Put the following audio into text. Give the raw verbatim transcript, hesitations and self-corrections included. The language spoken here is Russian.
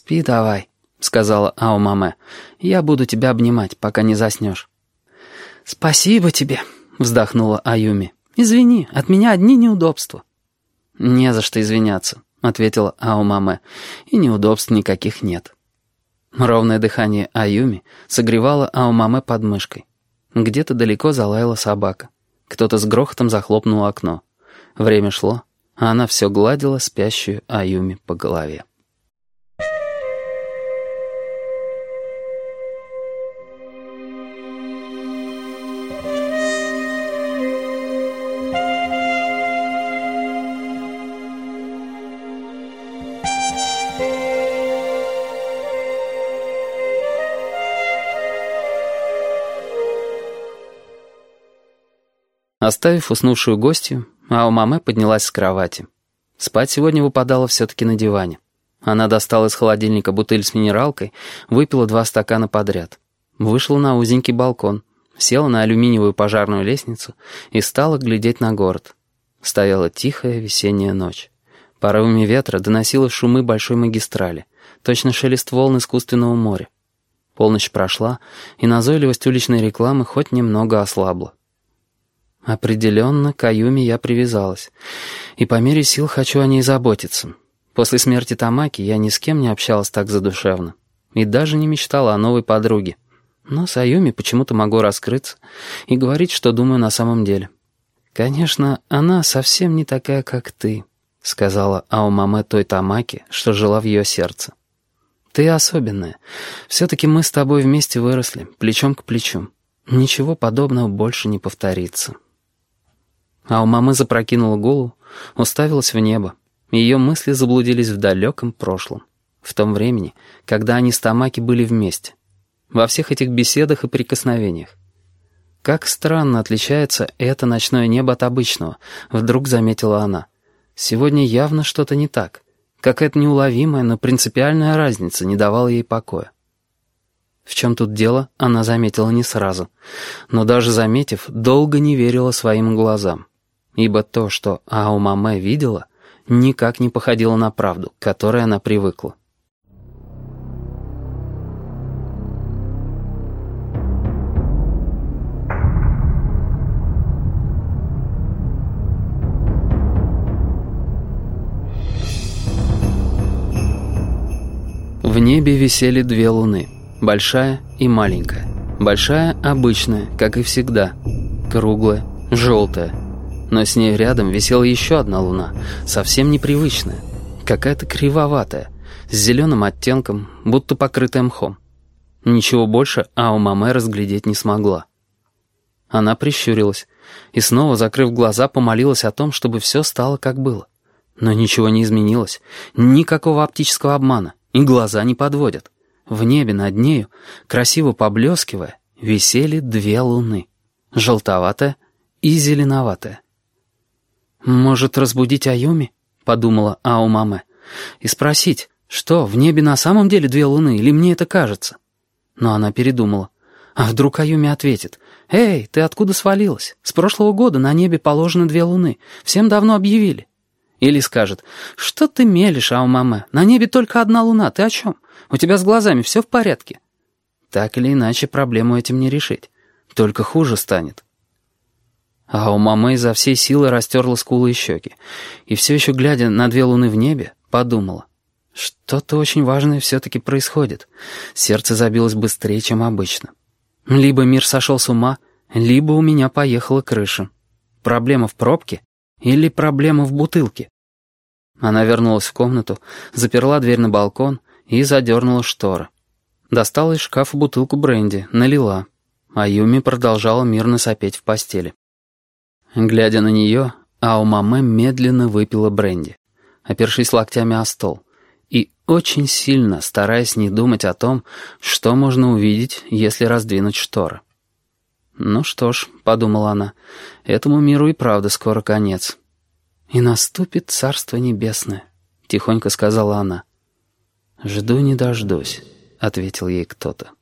«Спи давай», — сказала Аомаме. «Я буду тебя обнимать, пока не заснешь». «Спасибо тебе», — вздохнула Аюми. «Извини, от меня одни неудобства». «Не за что извиняться», — ответила Аомаме. «И неудобств никаких нет». Ровное дыхание Аюми согревало Аомаме под мышкой. Где-то далеко залаяла собака. Кто-то с грохотом захлопнул окно. Время шло, а она все гладила спящую Аюми по голове. Оставив уснувшую гостью, Аомаме поднялась с кровати. Спать сегодня выпадало все-таки на диване. Она достала из холодильника бутыль с минералкой, выпила два стакана подряд. Вышла на узенький балкон, села на алюминиевую пожарную лестницу и стала глядеть на город. Стояла тихая весенняя ночь. Порывами ветра доносило шумы большой магистрали, точно шелест волн искусственного моря. Полночь прошла, и назойливость уличной рекламы хоть немного ослабла. Определенно, к Аюми я привязалась. И по мере сил хочу о ней заботиться. После смерти Тамаки я ни с кем не общалась так задушевно. И даже не мечтала о новой подруге. Но с Аюми почему-то могу раскрыться и говорить, что думаю на самом деле. «Конечно, она совсем не такая, как ты», — сказала Аомаме той Тамаки, что жила в ее сердце. «Ты особенная. Все-таки мы с тобой вместе выросли, плечом к плечу. Ничего подобного больше не повторится». Аомаме запрокинула голову, уставилась в небо. Ее мысли заблудились в далеком прошлом. В том времени, когда они с Тамаки были вместе. Во всех этих беседах и прикосновениях. «Как странно отличается это ночное небо от обычного», — вдруг заметила она. «Сегодня явно что-то не так. Какая-то неуловимая, но принципиальная разница не давала ей покоя». В чем тут дело, она заметила не сразу. Но даже заметив, долго не верила своим глазам. Ибо то, что Аомаме видела, никак не походило на правду, к которой она привыкла. В небе висели две луны, большая и маленькая. Большая обычная, как и всегда, круглая, желтая. Но с ней рядом висела еще одна луна, совсем непривычная, какая-то кривоватая, с зеленым оттенком, будто покрытая мхом. Ничего больше Аомаме разглядеть не смогла. Она прищурилась и снова, закрыв глаза, помолилась о том, чтобы все стало как было. Но ничего не изменилось, никакого оптического обмана, и глаза не подводят. В небе над нею, красиво поблескивая, висели две луны, желтоватая и зеленоватая. «Может, разбудить Аюми?» — подумала Аомаме. «И спросить, что, в небе на самом деле две луны, или мне это кажется?» Но она передумала. А вдруг Аюми ответит: «Эй, ты откуда свалилась? С прошлого года на небе положено две луны. Всем давно объявили». Или скажет: «Что ты мелешь, Аомаме? На небе только одна луна, ты о чем? У тебя с глазами все в порядке?» Так или иначе, проблему этим не решить. Только хуже станет. Аомаме изо всей силы растерла скулы и щеки. И все еще, глядя на две луны в небе, подумала: что-то очень важное все-таки происходит. Сердце забилось быстрее, чем обычно. Либо мир сошел с ума, либо у меня поехала крыша. Проблема в пробке или проблема в бутылке? Она вернулась в комнату, заперла дверь на балкон и задернула шторы. Достала из шкафа бутылку бренди, налила. Аюми продолжала мирно сопеть в постели. Глядя на нее, Аомаме медленно выпила бренди, опершись локтями о стол, и очень сильно стараясь не думать о том, что можно увидеть, если раздвинуть шторы. «Ну что ж», — подумала она, — «этому миру и правда скоро конец». «И наступит Царство Небесное», — тихонько сказала она. «Жду не дождусь», — ответил ей кто-то.